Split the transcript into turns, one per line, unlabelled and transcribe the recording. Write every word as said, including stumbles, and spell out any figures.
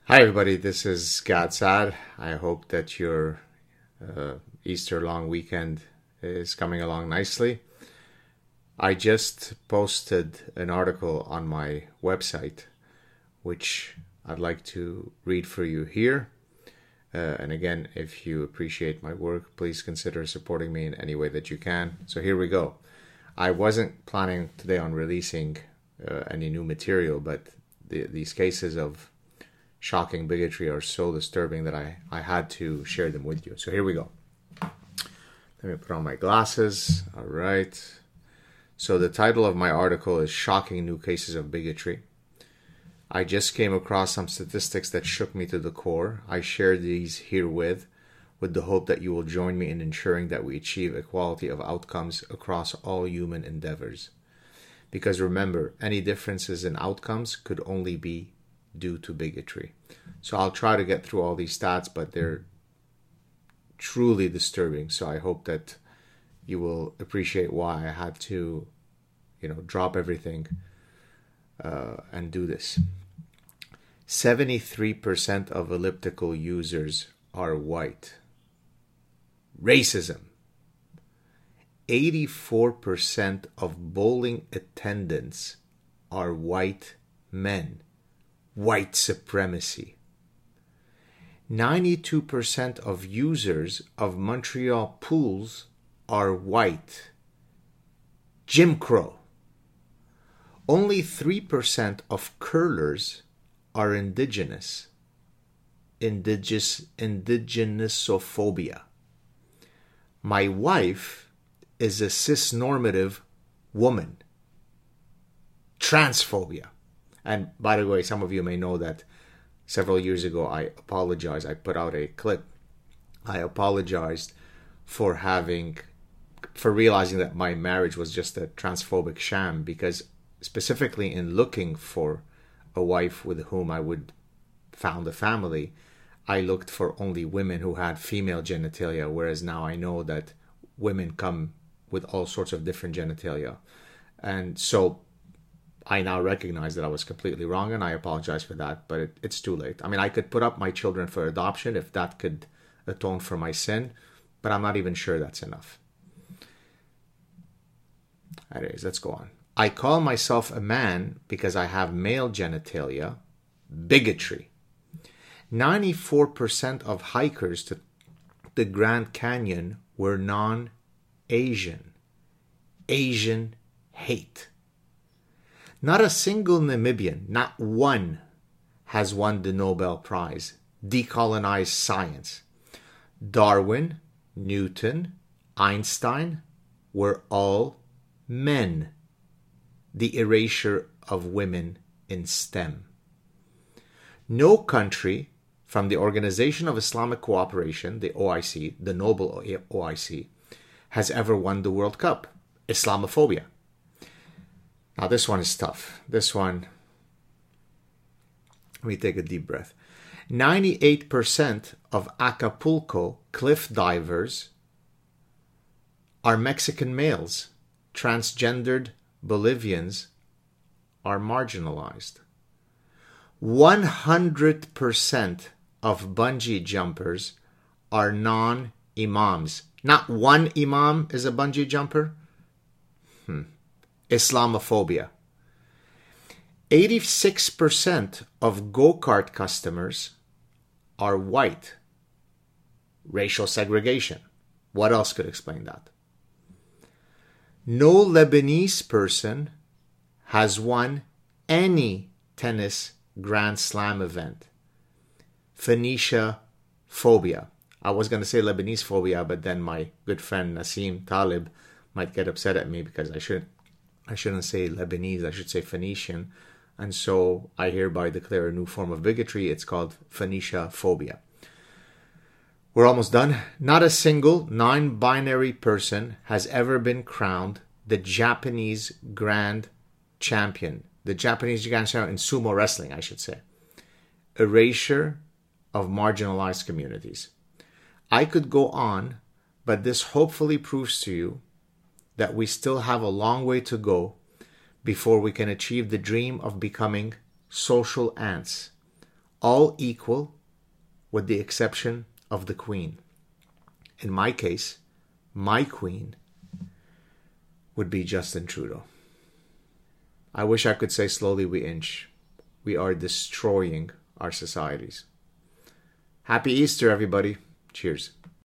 Hi, everybody. This is Gad Saad. I hope that your uh, Easter long weekend is coming along nicely. I just posted an article on my website, which I'd like to read for you here. Uh, and again, if you appreciate my work, please consider supporting me in any way that you can. So here we go. I wasn't planning today on releasing uh, any new material, but the, these cases of shocking bigotry are so disturbing that I, I had to share them with you. So here we go. Let me put on my glasses. All right. So the title of my article is Shocking New Cases of Bigotry. I just came across some statistics that shook me to the core. I share these herewith with the hope that you will join me in ensuring that we achieve equality of outcomes across all human endeavors. Because remember, any differences in outcomes could only be due to bigotry. So I'll try to get through all these stats, but they're truly disturbing. So I hope that you will appreciate why I had to, you know, drop everything uh, and do this. seventy-three percent of elliptical users are white. Racism. eighty-four percent of bowling attendants are white men. White supremacy. ninety-two percent of users of Montreal pools are white. Jim Crow. Only three percent of curlers are indigenous. Indigenous indigenosophobia. My wife is a cisnormative woman. Transphobia. And by the way, some of you may know that several years ago I apologized. I put out a clip. I apologized for having, for realizing that my marriage was just a transphobic sham, because specifically in looking for a wife with whom I would found a family, I looked for only women who had female genitalia, whereas now I know that women come with all sorts of different genitalia. And so I now recognize that I was completely wrong, and I apologize for that, but it, it's too late. I mean, I could put up my children for adoption if that could atone for my sin, but I'm not even sure that's enough. Anyways, let's go on. I call myself a man because I have male genitalia. Bigotry. ninety-four percent of hikers to the Grand Canyon were non-Asian. Asian hate. Not a single Namibian, not one, has won the Nobel Prize. Decolonized science. Darwin, Newton, Einstein were all men. The erasure of women in STEM. No country from the Organization of Islamic Cooperation, the O I C, the noble O I C, has ever won the World Cup. Islamophobia. Now this one is tough. This one, let me take a deep breath. ninety-eight percent of Acapulco cliff divers are Mexican males. Transgendered Bolivians are marginalized. one hundred percent of bungee jumpers are non-imams. Not one imam is a bungee jumper? Hmm. Islamophobia. eighty-six percent of go-kart customers are white. Racial segregation. What else could explain that? No Lebanese person has won any tennis Grand Slam event. Phoenicia phobia. I was going to say Lebanese phobia, but then my good friend Nassim Talib might get upset at me because I shouldn't I shouldn't say Lebanese, I should say Phoenician. And so I hereby declare a new form of bigotry. It's called Phoenicia phobia. We're almost done. Not a single non-binary person has ever been crowned the Japanese Grand Champion. The Japanese Grand Champion in sumo wrestling, I should say. Erasure of marginalized communities. I could go on, but this hopefully proves to you that we still have a long way to go before we can achieve the dream of becoming social ants, all equal with the exception of the Queen. In my case, my Queen would be Justin Trudeau. I wish I could say slowly we inch. We are destroying our societies. Happy Easter, everybody. Cheers.